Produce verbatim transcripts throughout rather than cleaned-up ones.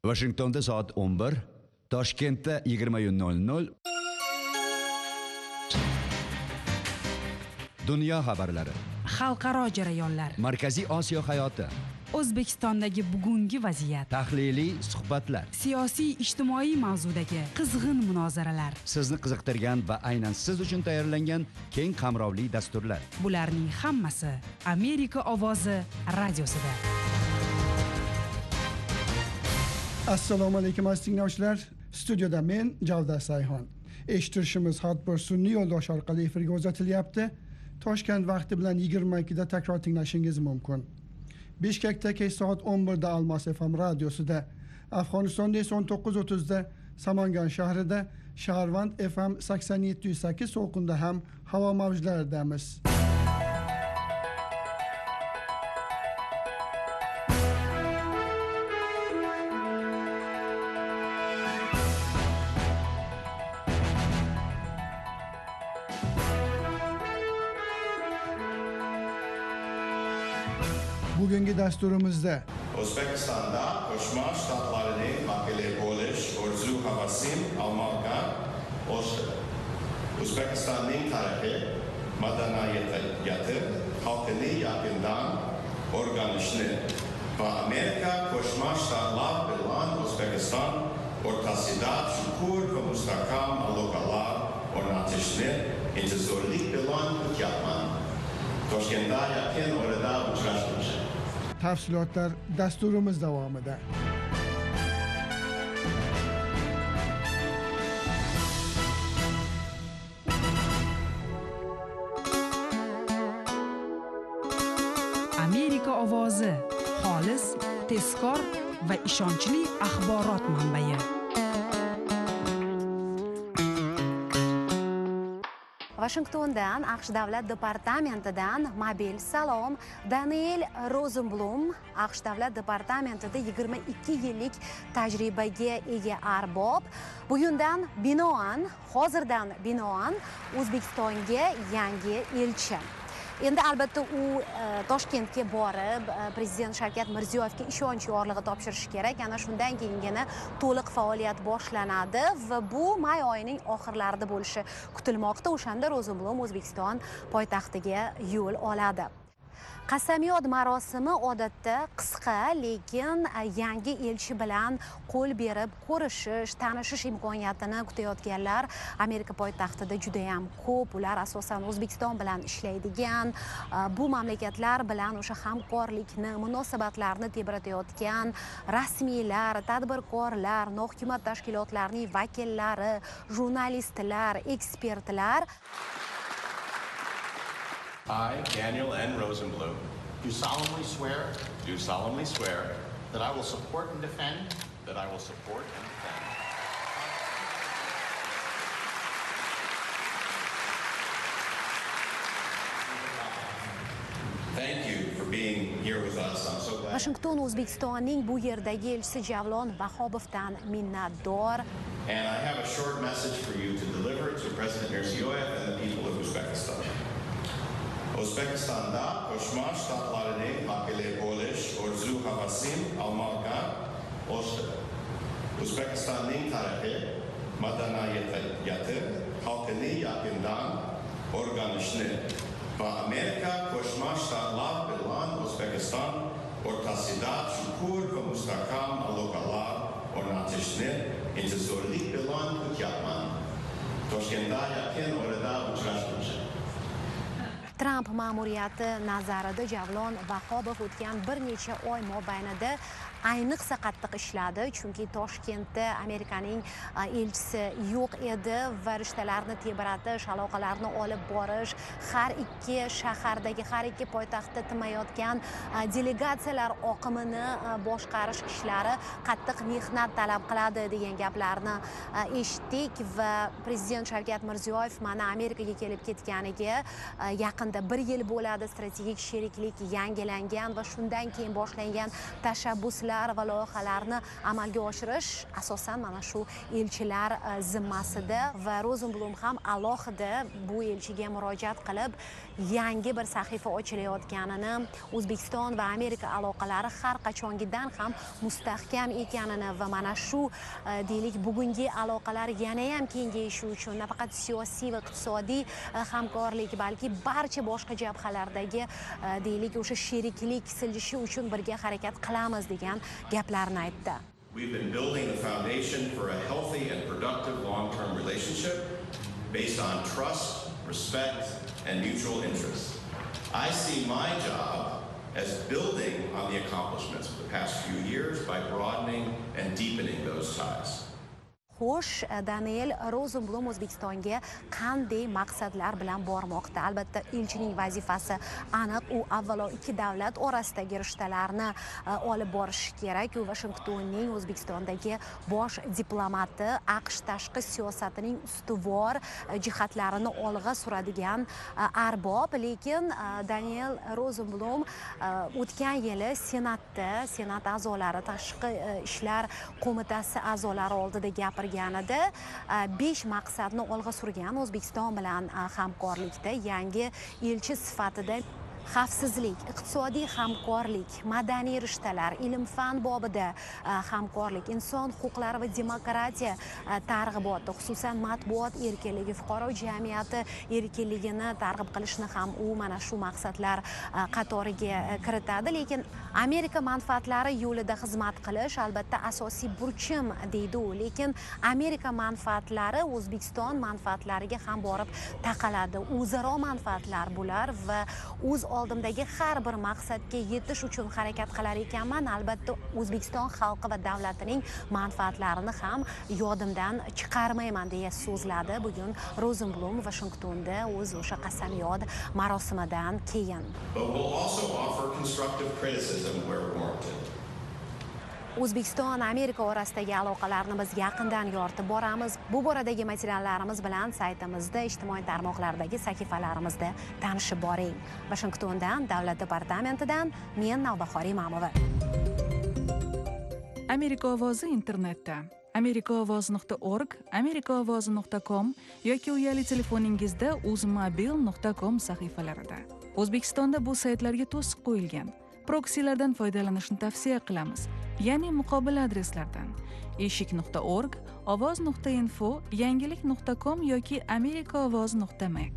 Washingtonda soat o'n bir, Toshkentda yigirma nol nol. Dunyo xabarlari, xalqaro jarayonlar, Markaziy Osiyo hayoti, O'zbekistondagi bugungi vaziyat, tahliliy suhbatlar, siyosiy ijtimoiy mavzudagi qizg'in munozaralar, sizni qiziqtirgan va aynan siz uchun tayyorlangan keng qamrovli dasturlar. Bularning hammasi Amerika ovozi radiosida. Assalomu alaykum aziz tinglovchilar. Studiyada men Javdar Sayxon. Eshittirishimiz har bir sun'iy yo'ldosh orqali efirga uzatilyapti. Toshkent vaqti bilan yigirma ikkida takror tinglashingiz mumkin. Bishkekda kech soat o'n birda Almos F M radiosida, Afg'onistonda esa o'n to'qqiz o'ttizda Samangan shahrida Shaharvand F M sakson yetti nuqta sakkiz to'lqinda ham havo mavjlaridamiz. Bugungi dasturimizda O'zbekistonda Qo'shma Shtatlarning vakili bo'lish orzu havasim almoqqa o'xshadi. O'zbekistonning tarixi, madaniyati, xalqini yaqindan o'rganishni va Amerika Qo'shma Shtatlar bilan O'zbekiston o'rtasida chuqur va mustahkam aloqalar o'rnatishni intizorlik bilan kutyapman. Toshkentda yaqin orada uchrashamiz. Tafsilotlar dasturimiz davomida. Amerika ovozi, xolis, tezkor va ishonchli axborot manbai. Washingtondan AQSh Davlat departamentidan mobil salom. Daniel Rosenblum AQSh Davlat departamentida yigirma ikki yillik tajribaga ega arbob. Bugundan binoan, hozirdan binoan O'zbekistonga yangi elchi. Endi albatta u Toshkentga borib prezident Shavkat Mirziyoyevga ishonch yorlig'i topshirishi kerak. Ana shundan keyingina to'liq faoliyat boshlanadi va bu may oyining oxirlarida bo'lishi kutilmoqda. O'shanda Rosenblum O'zbekiston poytaxtiga yo'l oladi. Qasamyod marosimi odatda qisqa, lekin yangi elchi bilan qo'l berib ko'rishish, tanishish imkoniyatini kutayotganlar Amerika poytaxtida juda ham ko'p. Ular asosan O'zbekiston bilan ishlaydigan, bu mamlakatlar bilan o'sha hamkorlikni, munosabatlarni tebratayotgan rasmiylar, tadbirkorlar, nohukumat tashkilotlarining vakillari, jurnalistlar, ekspertlar. I, Daniel N. Rosenblum, do solemnly swear, do solemnly swear that I will support and defend, that I will support and defend. Thank you for being here with us. I'm so glad. Washington O'zbekistonning bu yerdagi elchisi Javlon Vahobovdan minnatdor. And I have a short message for you to deliver to President Mirziyoyev and the people of Uzbekistan. O'zbekistonda Qo'shma Shtatlarning vakili bo'lish orzu havasim almoqqa o'xshadi. O'zbekistonning tarixi, madaniyati, xalqini yaqindan o'rganishni va Amerika Qo'shma Shtatlar bilan O'zbekiston o'rtasida chuqur va mustahkam aloqalar o'rnatishni intizorlik bilan kutyapman. Toshkentda yaqin orada uchrashamiz. Tramp ma'muriyati nazarida Javlon Vahobov o'tgan bir necha oy mobaynida ayniqsa qattiq ishladi, chunki Toshkentda Amerikaning elchisi yo'q edi va rishtalarni tebratish, aloqalarni olib borish, har ikki shahardagi, har ikki poytaxtda timayotgan delegatsiyalar oqimini boshqarish ishlari qattiq mehnat talab qiladi degan gaplarni eshitdik va prezident Shavkat Mirziyoyev mana Amerikaga kelib ketganiga yaqinda bir yil bo'ladi. Strategik sheriklik yangilangan va shundan keyin boshlangan tashabbuslar ishlar va loyihalarni amalga oshirish asosan mana shu elchilar zimmasida va Rosenblum ham alohida bu elchiga murojaat qilib, yangi bir sahifa ochilayotganini, O'zbekiston va Amerika aloqalari har qachongidan ham mustahkam ekanini va mana shu deylik bugungi aloqalar yana ham kengayishi uchun nafaqat siyosiy va iqtisodiy hamkorlik, balki barcha boshqa jabhalardagi deylik o'sha sheriklik siljishi uchun birga harakat qilamiz degan gaplarni aytdi. We've been building the foundation for a healthy and productive long-term relationship based on trust, respect, and mutual interest. I see my job as building on the accomplishments of the past few years by broadening and deepening those ties. Xo'sh, Daniel Rosenblum O'zbekistonga qanday maqsadlar bilan bormoqda? Albatta, elchining vazifasi aniq. U avvalo ikki davlat orasidagi rishtalarni olib borishi kerak. U Washingtonning O'zbekistondagi bosh diplomati, AQSh tashqi siyosatining ustuvor jihatlarini olg'a suradigan arbob. Lekin Daniel Rosenblum o'tgan yili Senatda, Senat a'zolari, tashqi ishlar qo'mitasi a'zolari oldida gapirdi. Ganida besh maqsadni olg'a surgan. O'zbekiston bilan hamkorlikda yangi elchi sifatida xavfsizlik, iqtisodiy hamkorlik, madaniy rishtalar, ilm-fan bobida hamkorlik, inson huquqlari va demokratiya targ'iboti, xususan matbuot erkinligi, fuqaro jamiyati erkinligini targ'ib qilishni ham u mana shu maqsadlar qatoriga kiritadi. Lekin Amerika manfaatlari yo'lida xizmat qilish albatta asosiy burchim deydi u. Lekin Amerika manfaatlari O'zbekiston manfaatlariga ham borib taqaladi. O'zaro manfaatlar bular va o'z oldimdagi har bir maqsadga yetish uchun harakat qilar ekanman. Albatta O'zbekiston xalqi va davlatining manfaatlarini ham yodimdan chiqarmayman deya so'zladi bugun Rosenblum Washingtonda o'z o'sha qasamyod marosimidan keyin. But we'll also offer constructive criticism where warranted. O'zbekiston Amerika orasidagi aloqalarni biz yaqindan yoritib boramiz. Bu boradagi materiallarimiz bilan saytimizda, ijtimoiy tarmoqlardagi sahifalarimizda tanishib boring. Washingtondan, Davlat departamentidan men Navbahor Imamova. Amerika ovozi internetda amerika ovozi nuqta org, amerika ovozi nuqta com yoki uyali telefoningizda uzmobil nuqta com sahifalarida. O'zbekistonda bu saytlarga to'siq qo'yilgan. Proksilardan foydalanishni tavsiya qilamiz. Ya'ni muqobil adreslardan eshik nuqta org, ovoz nuqta info, yangilik nuqta com yoki amerika ovoz nuqta m.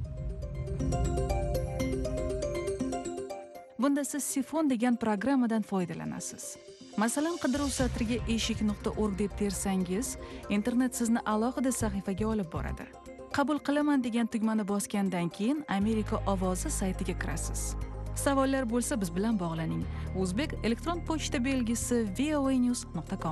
Bunda siz Sifon degan programmadan foydalanasiz. Masalan, qidiruv satriga eshik nuqta org deb tersangiz, internet sizni alohida sahifaga olib boradi. Qabul qilaman degan tugmani bosgandan keyin Amerika ovozi saytiga kirasiz. Savollar bo'lsa biz bilan bog'laning. O'zbek elektron pochta belgisi v o a news nuqta com.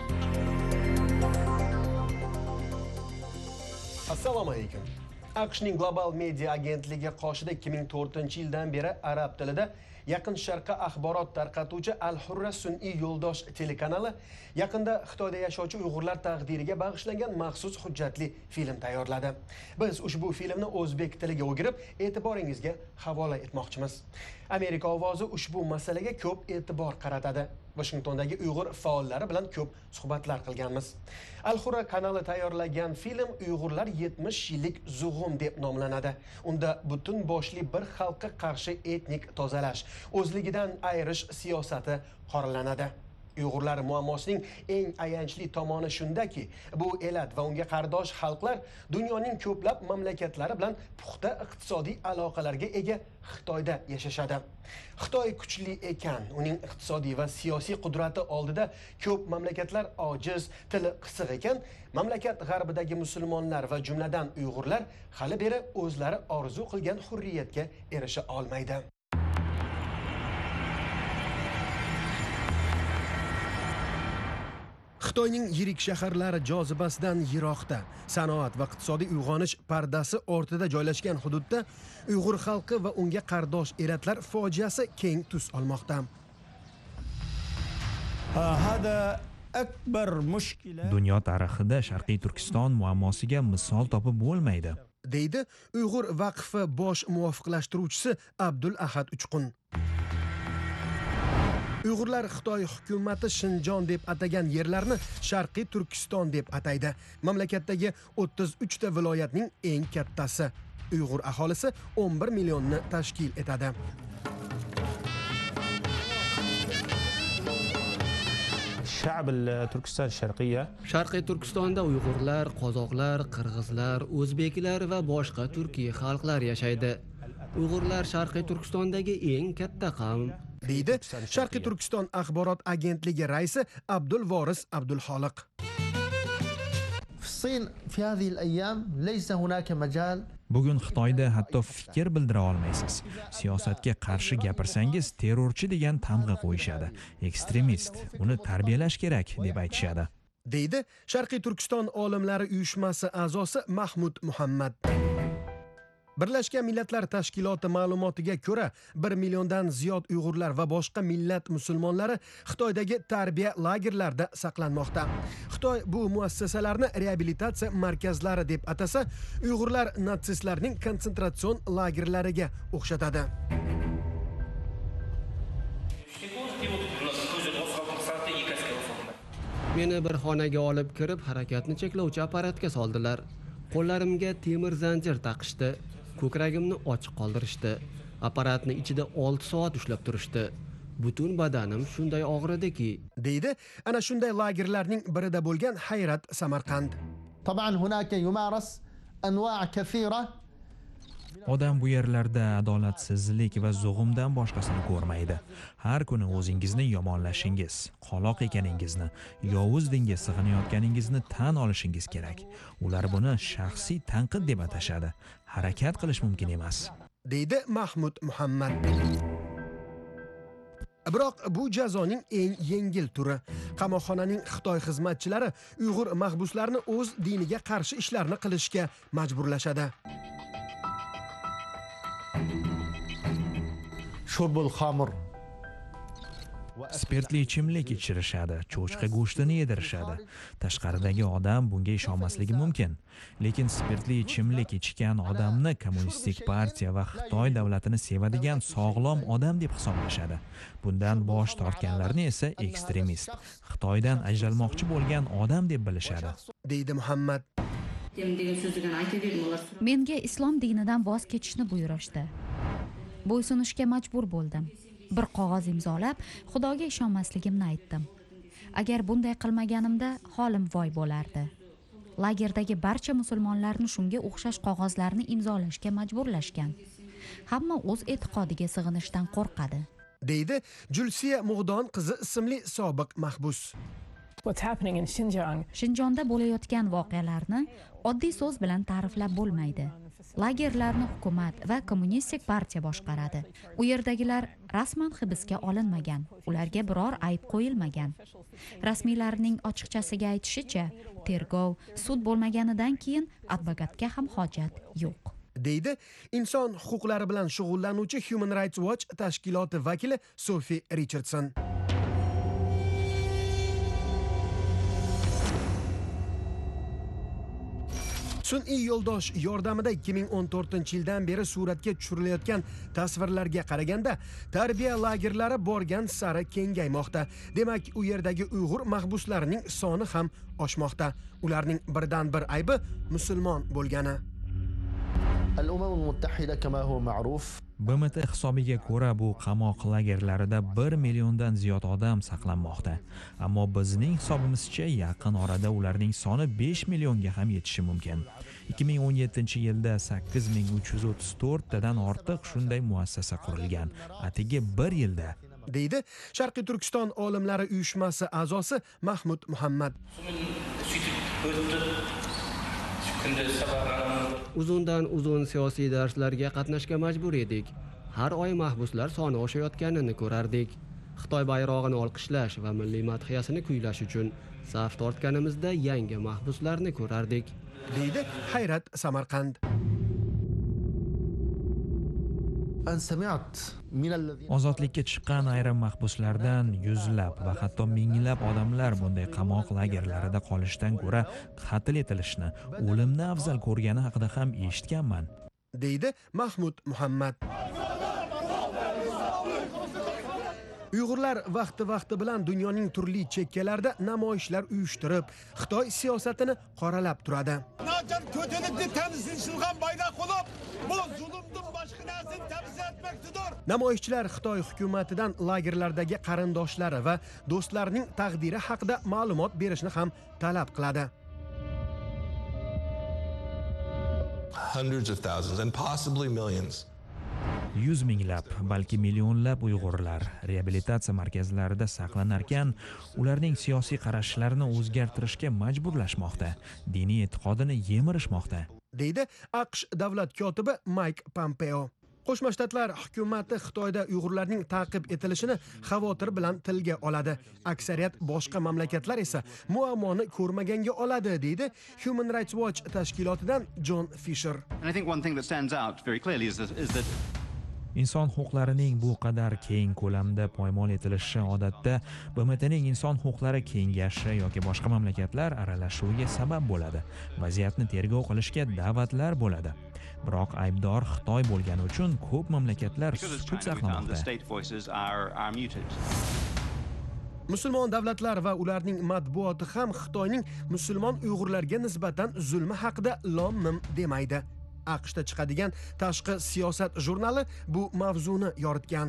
Assalomu alaykum. AQShning Global Media agentligi qoshida ikki ming to'rtinchi yildan beri arab tilida Yaqin Sharqqa axborot tarqatuvchi Al-Hurra sun'iy yo'ldosh telekanali yaqinda Xitoyda yashovchi Uyg'urlar taqdiriga bag'ishlangan maxsus hujjatli film tayyorladi. Biz ushbu filmni o'zbek tiliga o'girib, e'tiboringizga havola etmoqchimiz. Amerika ovozi ushbu masalaga ko'p e'tibor qaratadi. Washingtondagi Uyg'ur faollari bilan ko'p suhbatlar qilganmiz. Al-Hurra kanali tayyorlagan film Uyg'urlar yetmish yillik zug'um deb nomlanadi. Unda butun boshli bir xalqqa qarshi etnik tozalash, o'zligidan ayirish siyosati qoralanadi. Uyg'urlar muammosining eng ayanchli tomoni shundaki, bu elat va unga qardosh xalqlar dunyoning ko'plab mamlakatlari bilan puxta iqtisodiy aloqalarga ega Xitoyda yashashadi. Xitoy kuchli ekan, uning iqtisodiy va siyosiy qudrati oldida ko'p mamlakatlar ojiz, tili qisiq ekan, mamlakat g'arbidagi musulmonlar va jumladan Uyg'urlar hali beri o'zlari orzu qilgan hurriyatga erisha olmaydi. Xitoyning yirik shaharlari jozibasidan yiroqda, sanoat va iqtisodiy uyg'onish pardasi ortida joylashgan hududda Uyg'ur xalqi va unga qardosh elatlar fojiasi keng tus olmoqda. Dunyo tarixida Sharqiy Turkiston muammosiga misol topib bo'lmaydi, deydi Uyg'ur vaqfi bosh muvofiqlashtiruvchisi Abdul Ahad Uchqun. Uyg'urlar Xitoy hukumati Shinjon deb atagan yerlarni Sharqiy Turkiston deb ataydi. Mamlakatdagi o'ttiz uch ta viloyatning eng kattasi. Uyg'ur aholisi o'n bir millionni tashkil etadi. الشعب التركستان الشرقية Sharqiy Turkistonda Uyg'urlar, qozoqlar, qirg'izlar, o'zbeklar va boshqa turkiy xalqlar yashaydi. Uyg'urlar Sharqiy Turkistondagi eng katta qavm, deydi Sharqiy Turkiston axborot agentligi raisi Abdul Voris Abdulxoliq. في الصين في هذه الأيام ليس هناك مجال Bugun Xitoyda hatto fikr bildira olmaysiz. Siyosatga qarshi gapirsangiz terrorchi degan tamg'a qo'yishadi. Ekstremist, uni tarbiyalash kerak deb aytishadi. deydi Sharqiy Turkiston olimlari uyushmasi a'zosi Mahmud Muhammad. Birlashgan Millatlar Tashkiloti ma'lumotiga ko'ra, bir milliondan ziyod Uyg'urlar va boshqa millat musulmonlari Xitoydagi tarbiya lagerlarida saqlanmoqda. Xitoy bu muassasalarni reabilitatsiya markazlari deb atasa, Uyg'urlar natsistlarning kontsentratsion lagerlariga o'xshatadi. meni bir xonaga olib kirib, harakatni cheklovchi apparatga soldilar. Qo'llarimga temir zanjir taqishdi. Ko'kragimni ochiq qoldirishdi. Apparatni ichida olti soat ushlab turishdi. Butun badanim shunday og'ridiki, deydi ana shunday lagerlarning birida bo'lgan Hayrat Samarqand. طبعا هناك يمارس أنواع كثيرة Odam bu yerlarda adolatsizlik va zo'g'imdan boshqasini ko'rmaydi. Har kuni o'zingizni yomonlashingiz, qoloq ekaningizni, yovuz dinga sig'inayotganingizni tan olishingiz kerak. Ular buni shaxsiy tanqid deb atashadi. Harakat qilish mumkin emas, deydi Mahmud Muhammad. Biroq bu jazoning eng yengil turi. Qamoqxonaning Xitoy xizmatchilari Uyg'ur mahbuslarni o'z diniga qarshi ishlarni qilishga majburlashadi. شرب الخمر spirtli ichimlik ichirishadi, cho'chqa go'shtini yedirishadi. Tashqaridagi odam bunga ishonmasligi mumkin, lekin spirtli ichimlik ichgan odamni kommunistik partiya va Xitoy davlatini sevadigan sog'lom odam deb hisoblashadi. Bundan bosh tortganlarni esa ekstremist, Xitoydan ajralmoqchi bo'lgan odam deb bilishadi, deydi Muhammad. Menga islom dinidan voz kechishni buyurishdi. Bo'ysunishga majbur bo'ldim. Bir qog'oz imzolab, Xudoga ishonmasligimni aytdim. Agar bunday qilmaganimda holim voy bo'lardi. Lagerdagi barcha musulmonlarni shunga o'xshash qog'ozlarni imzolashga majburlashgan. Hamma o'z e'tiqodiga sig'inishdan qo'rqadi, deydi Julsiya Mug'don qizi ismli sobiq mahbus. Shinjonda bo'layotgan voqealarni oddiy so'z bilan ta'riflab bo'lmaydi. Lagerlarni hukumat va kommunistik partiya boshqaradi. U yerdagilar rasman hibsga olinmagan, ularga biror ayb qo'yilmagan. Rasmiylarning ochiqchasiga aytishicha, tergov, sud bo'lmaganidan keyin advokatga ham hojat yo'q, deydi inson huquqlari bilan shug'ullanuvchi Human Rights Watch tashkiloti vakili Sophie Richardson. Sun'iy yo'ldosh yordamida ikki ming o'n to'rtinchi yildan beri suratga tushirilayotgan tasvirlarga qaraganda, tarbiya lagerlari borgan sari kengaymoqda. Demak, u yerdagi Uyg'ur mahbuslarining soni ham oshmoqda. Ularning birdan bir aybi musulmon bo'lgani. الأمم المتحدة كما هو معروف B M T hisobiga ko'ra bu qamoq lagerlarida bir milliondan ziyod odam saqlanmoqda. Ammo bizning hisobimizcha yaqin orada ularning soni besh millionga ham yetishi mumkin. ikki ming o'n yettinchi yilda sakkiz ming uch yuz o'ttiz to'rt tadan ortiq shunday muassasa qurilgan. Atigi bir yilda, deydi Sharqiy Turkiston olimlari uyushmasi a'zosi Mahmud Muhammad. uzundan uzun siyosiy darslarga qatnashga majbur edik. Har oy mahbuslar soni oshayotganini ko'rardik. Xitoy bayrog'ini olqishlash va milliy madhiyasini kuylash uchun saf tortganimizda yangi mahbuslarni ko'rardik, deydi Hayrat Samarqand. ozodlikka chiqqan ayrim mahbuslardan yuzlab va hatto minglab odamlar bunday qamoq lagerlarida qolishdan ko'ra qatl etilishni, o'limni afzal ko'rgani haqida ham eshitganman, deydi Mahmud Muhammad. Uyg'urlar vaqti-vaqti bilan dunyoning turli chekkalarida namoyishlar uyushtirib, Xitoy siyosatini qoralab turadi. Nacar kötülükni temsilçilgan bayrak olup, bu zulümdün başka narsini temsil etmektedir. Namoyishchilar Xitoy hukumatidan lagerlardagi qarindoshlari va do'stlarining taqdiri haqida ma'lumot berishni ham talab qiladi. Hundreds of thousands and possibly millions. yuz minglab, balki millionlab Uyg'urlar reabilitatsiya markazlarida saqlanarkan, ularning siyosiy qarashlarini o'zgartirishga majburlashmoqda, diniy e'tiqodini yemirishmoqda, deydi AQSh davlat kotibi Mike Pompeo. Qo'shma Shtatlar hukumati Xitoyda Uyg'urlarning ta'qib etilishini xavotir bilan tilga oladi. Aksariyat boshqa mamlakatlar esa muammoni ko'rmaganga oladi, deydi Human Rights Watch tashkilotidan John Fisher. And I think one thing that stands out very clearly is that, is that inson huquqlarining bu qadar keng ko'lamda poymol etilishi odatda B M Tning inson huquqlari kengashi yoki boshqa mamlakatlar aralashuviga sabab bo'ladi. Vaziyatni tergov qilishga da'vatlar bo'ladi. Biroq aybdor Xitoy bo'lgani uchun ko'p mamlakatlar sukut saqlamoqda. Musulmon davlatlar va ularning matbuoti ham Xitoyning musulmon Uyg'urlarga nisbatan zulmi haqida lom-mim demaydi. AQShda chiqadigan tashqi siyosat jurnali bu mavzuni yoritgan.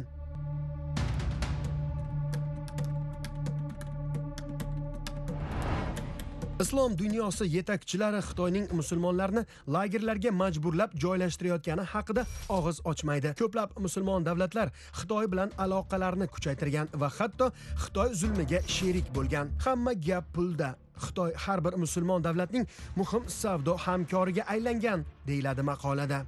Islom dunyosi yetakchilari Xitoyning musulmonlarni lagerlarga majburlab joylashtirayotgani haqida og'iz ochmaydi. Ko'plab musulmon davlatlar Xitoy bilan aloqalarni kuchaytirgan va hatto Xitoy zulmiga sherik bo'lgan. Hamma gap pulda. Xitoy har bir musulmon davlatning muhim savdo hamkoriga aylangan, deyiladi maqolada.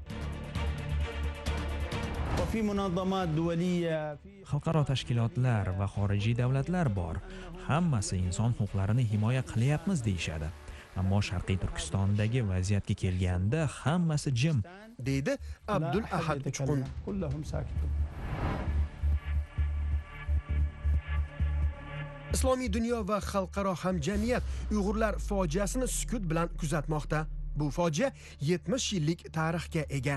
Xalqaro tashkilotlar va xorijiy davlatlar bor. Hammasi inson huquqlarini himoya qilyapmiz deyishadi. Ammo Sharqiy Turkistondagi vaziyatga kelganda hammasi jim, deydi Abdul Ahad Uchqun. Islomiy dunyo va xalqaro hamjamiyat Uyg'urlar fojiasini sukut bilan kuzatmoqda. Bu fojia yetmish yillik tarixga ega.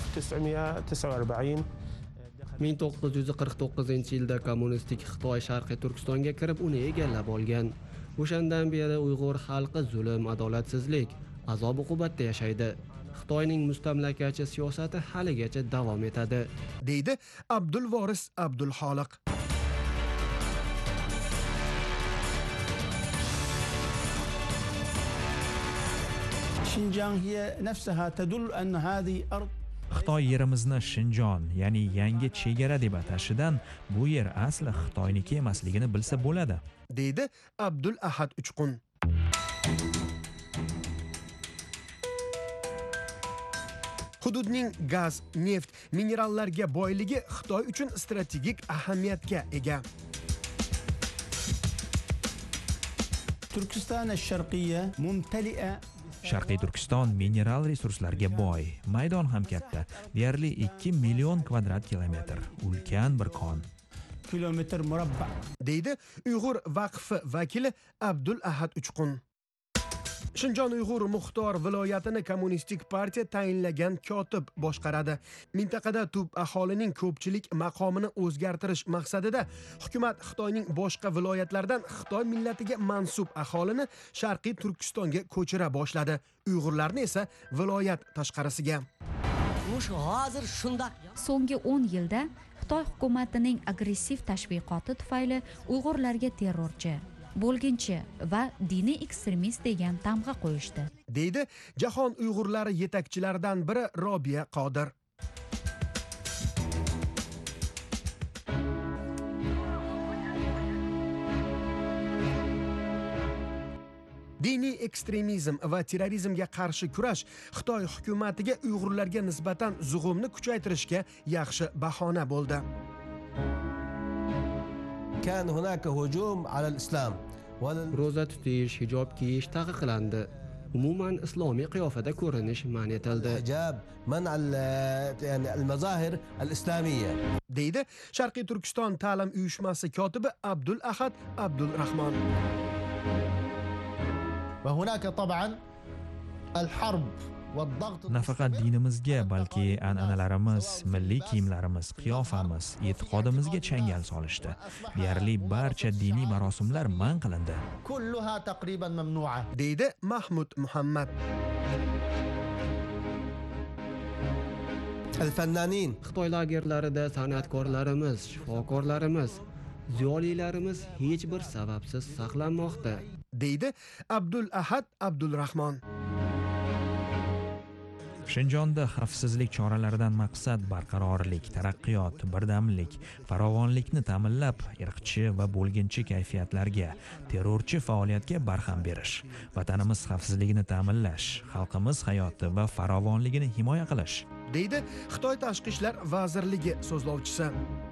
ming to'qqiz yuz qirq to'qqizinchi yilda kommunistik Xitoy Sharqiy Turkistonga kirib, uni egallab olgan. O'shandan beri Uyg'ur xalqi zulm, adolatsizlik, azob-uqubatda yashaydi. Xitoyning mustamlakachi siyosati haligacha davom etadi, deydi Abdul Voris Abdul Xoliq. Xitoy yerimizni Shinjon, ya'ni yangi chegara deb atashidan, bu yer asli Xitoyniki emasligini bilsa bo'ladi, deydi Abdul Ahad Uchqun. Hududning gaz, neft, minerallarga boyligi Xitoy uchun strategik ahamiyatga ega. Turkiston ash-sharqiyya mumtali'a. Sharqiy Turkiston mineral resurslarga boy, maydon ham katta, deyarli ikki million kvadrat kilometr, ulkan bir kon. Kilometr murabba, deydi Uyg'ur vaqfi vakili Abdul Ahad Uchqun. Shinjon Uyg'ur Muxtor viloyatini kommunistik partiya tayinlagan kotib boshqaradi. Mintaqada tub aholining ko'pchilik maqomini o'zgartirish maqsadida hukumat Xitoyning boshqa viloyatlaridan Xitoy millatiga mansub aholini Sharqiy Turkistonga ko'chira boshladi. Uyg'urlarni esa viloyat tashqarisiga. So'nggi o'n yilda Xitoy hukumatining agressiv tashviqoti tufayli Uyg'urlarga terrorchi, bo'lginchi va diniy ekstremist degan tamg'a qo'yishdi, deydi Jahon Uyg'urlari yetakchilaridan biri Robiya Qodir. Diniy ekstremizm va terrorizmga qarshi kurash Xitoy hukumatiga Uyg'urlarga nisbatan zug'umni kuchaytirishga yaxshi bahona bo'ldi. كان هناك هجوم على الإسلام. ro'za tutish, hijob kiyish taqiqlandi. Umuman islomiy qiyofada ko'rinish man etildi. Hijab, منع يعني المظاهر الإسلامية. deydi Sharqiy Turkiston ta'lim uyushmasi kotibi Abdul Ahad Abdul Rahmon. وهناك طبعا الحرب Nafaqat dinimizga, balki an'analarimiz, milliy kiyimlarimiz, qiyofamiz, e'tiqodimizga changal solishdi. Deyarli barcha diniy marosimlar man qilindi. deydi Mahmud Muhammad. Al-fannanin Xitoy lagerlarida san'atkorlarimiz, shifokorlarimiz, ziyolilarimiz hech bir sababsiz saqlanmoqda, deydi Abdul Ahad Abdulrahmon. Shinjonda xavfsizlik choralaridan maqsad barqarorlik, taraqqiyot, birdamlik, farovonlikni ta'minlab, irqchi va bo'lginchi kayfiyatlarga, terrorchi faoliyatga barham berish, vatanimiz xavfsizligini ta'minlash, xalqimiz hayoti va farovonligini himoya qilish, deydi Xitoy Tashqi ishlar vazirligi so'zlovchisi.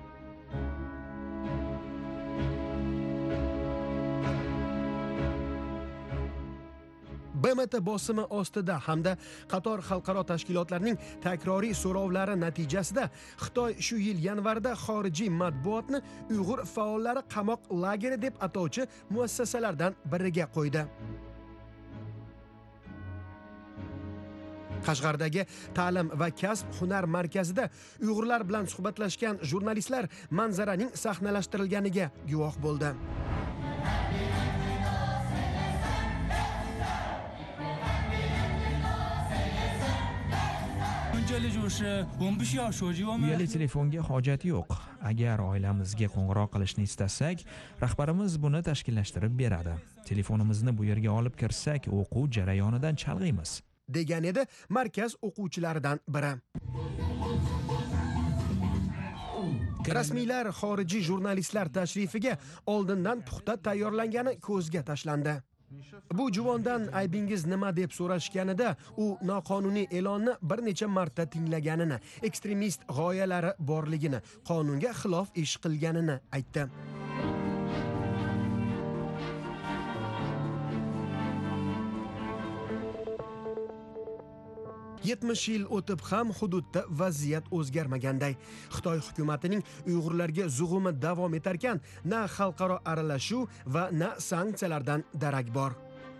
B M T bosimi ostida hamda qator xalqaro tashkilotlarning takroriy so'rovlari natijasida Xitoy shu yil yanvarda xorijiy matbuotni Uyg'ur faollari qamoq lageri deb atovchi muassasalardan biriga qo'ydi. Qashqardagi ta'lim va kasb hunar markazida Uyg'urlar bilan suhbatlashgan jurnalistlar manzaraning sahnalashtirilganiga guvoh bo'ldi. Uyali telefonga hojat yo'q. Agar oilamizga qo'ng'iroq qilishni istasak, rahbarimiz buni tashkillashtirib beradi. Telefonimizni bu yerga olib kirsak, o'quv jarayonidan chalg'iymiz, degan edi markaz o'quvchilaridan biri. Rasmiylar xorijiy jurnalistlar tashrifiga oldindan puxta tayyorlangani ko'zga tashlandi. Bu juvondan aybingiz nima deb so'rashganida u noqonuniy e'lonni bir necha marta tinglaganini, ekstremist g'oyalari borligini, qonunga xilof ish qilganini aytdi. yetmish yil o'tib ham hududda vaziyat o'zgarmaganday. Xitoy hukumatining Uyg'urlarga zug'umi davom etarkan, na xalqaro aralashuv va na sanksiyalardan darak bor.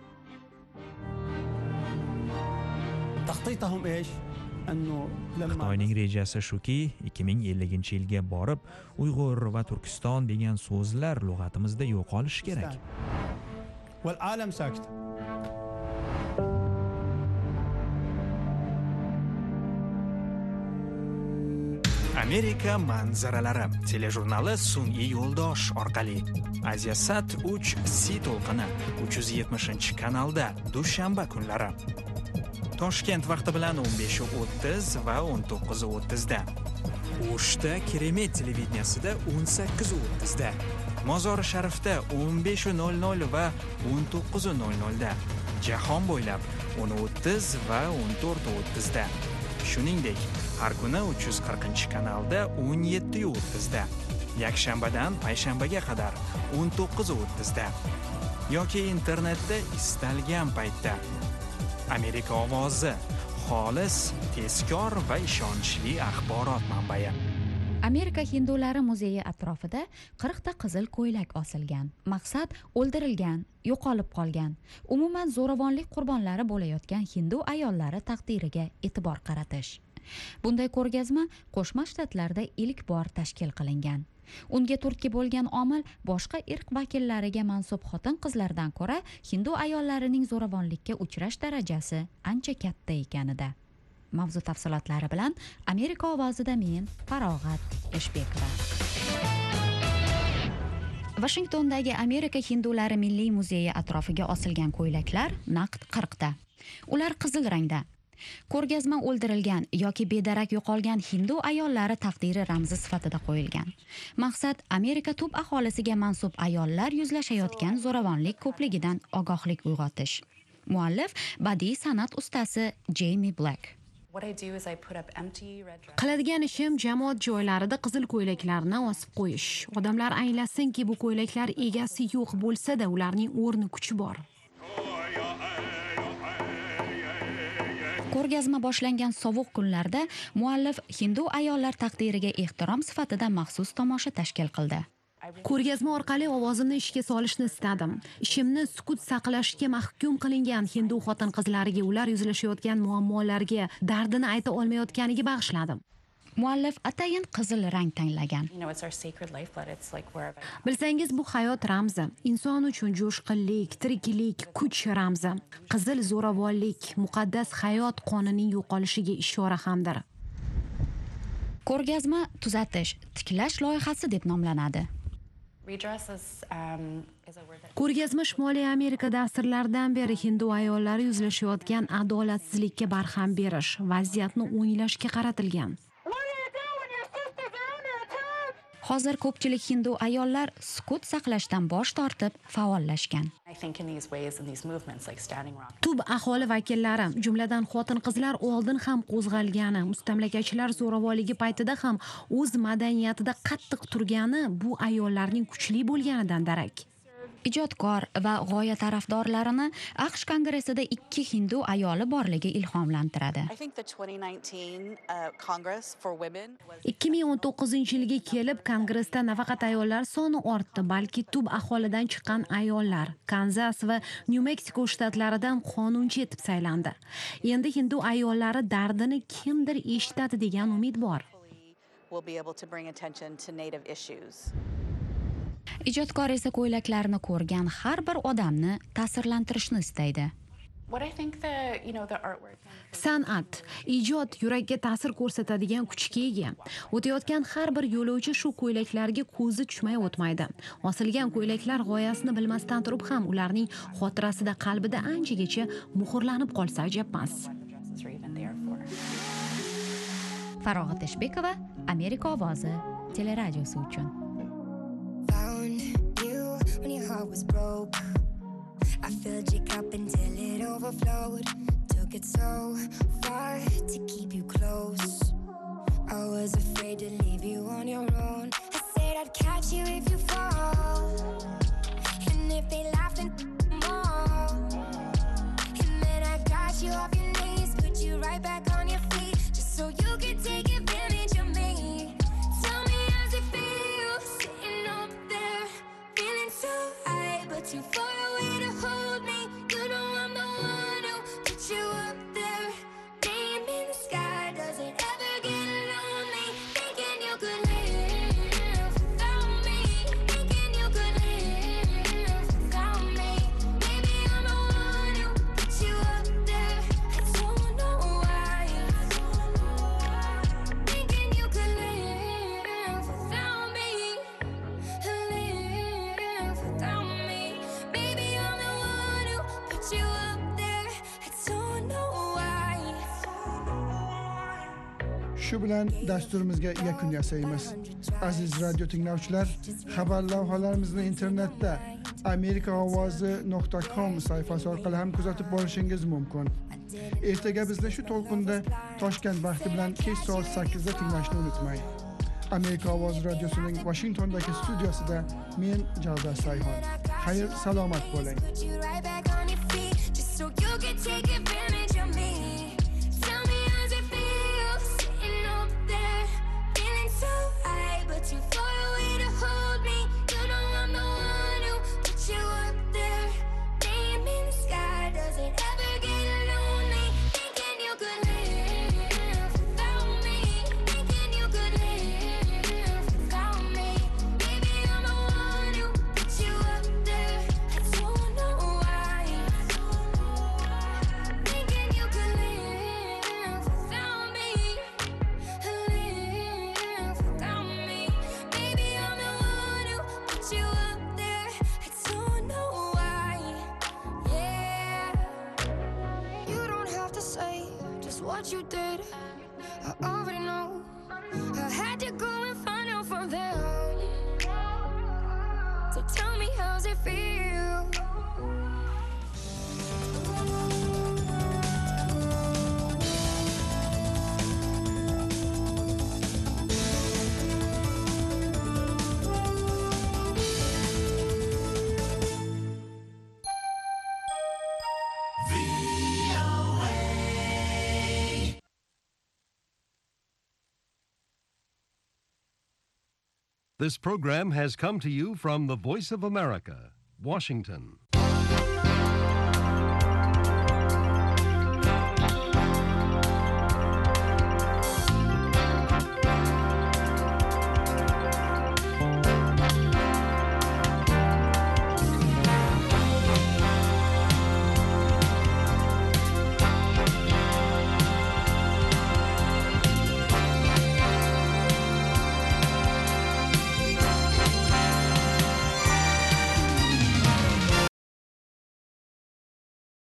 Xitoyning rejasi shuki, ikki ming ellinchi yilga borib, Uyg'ur va Turkiston degan so'zlar lug'atimizda yo'qolishi kerak. Amerika manzaralari telejurnali sun'iy yo'ldosh orqali Asiasat uch C to'lqini uch yuz yetmishinchi kanalda dushanba kunlari. Toshkent vaqti bilan o'n besh o'ttiz va o'n to'qqiz o'ttizda. O'shda Keremet televideniyasida o'n sakkiz o'ttizda. Mozori Sharifda o'n besh nol nol va o'n to'qqiz nol nolda. Jahon bo'ylab o'n o'ttiz va o'n to'rt o'ttizda. Shuningdek, har kuni uch yuz qirqinchi kanalda o'n yetti o'ttizda, yakshanbadan payshanbaga qadar o'n to'qqiz o'ttizda yoki internetda istalgan paytda. Amerika ovozi, xolis, tezkor va ishonchli axborot manbai. Amerika hindulari muzeyi atrofida qirqta qizil ko'ylak osilgan. Maqsad o'ldirilgan, yo'qolib qolgan, umuman zo'ravonlik qurbonlari bo'layotgan hindu ayollari taqdiriga e'tibor qaratish. Bunday ko'rgazma Qo'shma Shtatlarda ilk bor tashkil qilingan. Unga turtki bo'lgan omil boshqa irq vakillariga mansub xotin-qizlardan ko'ra hindu ayollarining zo'ravonlikka uchrash darajasi ancha katta ekanida. Mavzu tafsilotlari bilan Amerika ovozida men Farog'at Eshbekova. Washingtondagi Amerika hindulari milliy muzeyi atrofiga osilgan ko'ylaklar naqd qirqta. Ular qizil rangda. Ko'rgazma o'ldirilgan yoki bedarak yo'qolgan hindu ayollari taqdiri ramzi sifatida qo'yilgan. Maqsad Amerika tub aholisiga mansub ayollar yuzlashayotgan zo'ravonlik ko'pligidan ogohlik uyg'otish. Muallif badiiy san'at ustasi Jamie Black. Qiladigan ishim jamoat joylarida qizil ko'ylaklarni osib qo'yish. Odamlar anglasinki, bu ko'ylaklar egasi yo'q bo'lsa-da, ularning o'rni kuchi bor. Ko'rgazma boshlangan sovuq kunlarda muallif hindu ayollar taqdiriga ehtirom sifatida maxsus tomosha tashkil qildi. Ko'rgazma orqali ovozimni ishga solishni istadim. Ishimni sukut saqlashga mahkum qilingan hindu xotin-qizlariga ular yuzlashayotgan muammolarga dardini ayta olmayotganiga bag'ishladim. Muallif atayin qizil rang tanlagan. Bilsangiz, bu hayot ramzi, inson uchun jo'shqinlik, tiriklik, kuch ramzi. Qizil zo'ravonlik, muqaddas hayot qonining yo'qolishiga ishora hamdir. Ko'rgazma tuzatish, tiklash loyihasi deb nomlanadi. Ko'rgazma Shimoliy Amerikada asrlardan beri hindu ayollari yuzlashayotgan adolatsizlikka barham berish, vaziyatni o'nglashga qaratilgan. Hozir ko'pchilik hindu ayollar sukut saqlashdan bosh tortib faollashgan. Tub aholi vakillari, jumladan xotin-qizlar oldin ham qo'zg'algani, mustamlakachilar zo'ravonligi paytida ham o'z madaniyatida qattiq turgani bu ayollarning kuchli bo'lganidan darak. Ijodkor va g'oya tarafdorlarini AQSh kongressida ikki hindu ayoli borligi ilhomlantiradi. ikki ming o'n to'qqizinchi yilga kelib kongressda nafaqat ayollar soni ortdi, balki tub aholidan chiqqan ayollar Kanzas va Nyu-Meksiko shtatlaridan qonunchi etib saylandi. Endi hindu ayollari dardini kimdir eshitadi degan umid bor. Ijodkor esa ko'ylaklarni ko'rgan har bir odamni ta'sirlantirishni istaydi. San'at, ijod yurakka ta'sir ko'rsatadigan kuchga ega. O'tayotgan har bir yo'lovchi shu ko'ylaklarga ko'zi tushmay o'tmaydi. Osilgan ko'ylaklar g'oyasini bilmasdan turib ham ularning xotirasida, qalbida anchagacha muhrlanib qolsa ajab emas. Farog'at Eshbekova, Amerika ovozi teleradiosi uchun. Found you when your heart was broke. I filled your cup until it overflowed. Took it so far to keep you close. I was afraid to leave you on your own. I said I'd catch you if you fall. And if they laugh then more. And then I got you off your knees, put you right back on your feet, just so you could take advantage of me. Tell me how's it feel sitting up there, feeling so high but too far away to hold me. You know I'm the one who put you up there. Name in the sky, does it ever get lonely? Thinking you could live without me. Thinking you could live without me. Maybe I'm the one who put you up there. I don't know why. Thinking you could live without me. Live without me. Maybe I'm the one who put you up there. I don't know why. Shu bilan dasturimizga yakun yasaymiz. Aziz radio tinglovchilar, xabar lavhalarimizni internetda amerika ovozi nuqta com sayfasi orqali ham kuzatib borishingiz mumkin. Ertaga bizni shu to'lqinda Toshkent vaqti bilan kech soat sakkizda tinglashni unutmang. Amerika ovozi radiosining Washingtondagi studiosida men Javdar Sayhon. Xayr, salomat bo'ling. Put you right back on your feet, just so you can take advantage of me. Tell me how's it feel sitting up there, feeling so high but too far away to hold me. You know I'm the one who put you up there. Name in the sky, does it ever get lonely? Thinking you could live without me. Thinking you could live without me. Maybe I'm the one who put you up there. I don't know why. Thinking you could live without me. Live without me. Maybe I'm the one who put you up there. I don't know why. Yeah. You don't have to say just what you did. I already know. I had to go and find out from them. So tell me how's it feel? This program has come to you from the Voice of America, Washington.